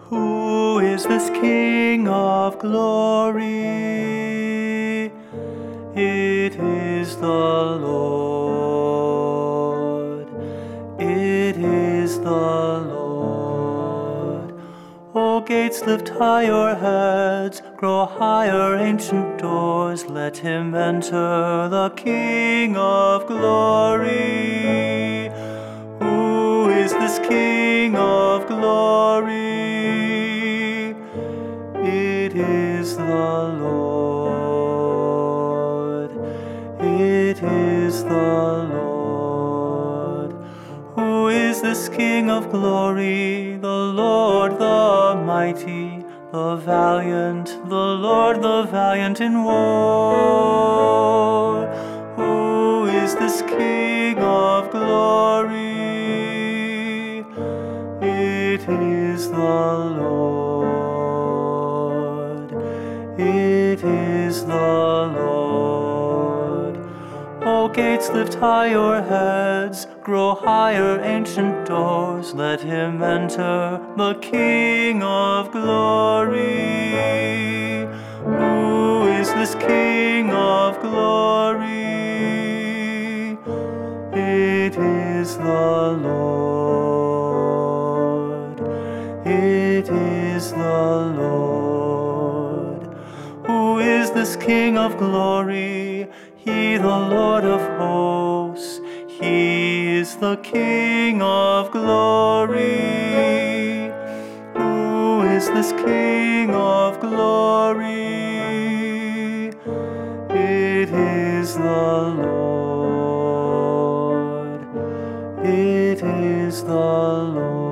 Who is this King of glory? It is the Lord. It is the Lord. O gates, lift high your heads, grow higher, ancient doors. Let him enter, the King of glory. Who is this King of glory? It is the Lord. It is the Lord. Who is this King of glory? The Lord, the mighty, the valiant, the Lord, the valiant in war. Who is this King of glory? It is the Lord. It is the Lord. O gates, lift high your heads, grow higher, ancient doors. Let him enter, the King of glory. Who is this King of glory? It is the Lord. It is the Lord. Who is this King of glory? He, the Lord of hosts. He is the King of glory. Who is this King of glory? It is the Lord. It is the Lord.